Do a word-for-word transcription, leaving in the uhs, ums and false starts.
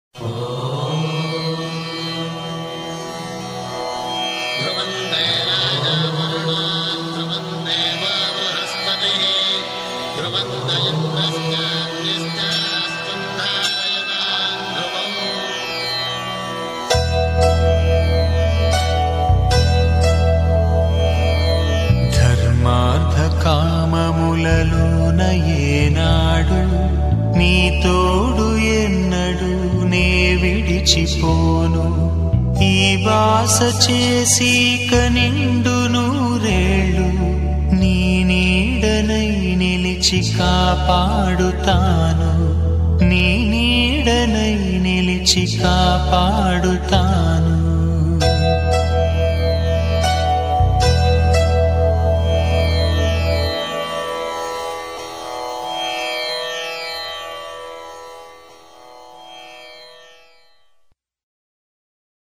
కామములలోన ఏనాడు నీ తోడు ఎన్నడు నే విడిచిపోను. ఈ వాస చేసి కనిండు నూరేళ్ళు నీ నీడనై నిలిచి కాపాడుతాను. నీ నీడనై నిలిచి కాపాడుతాను.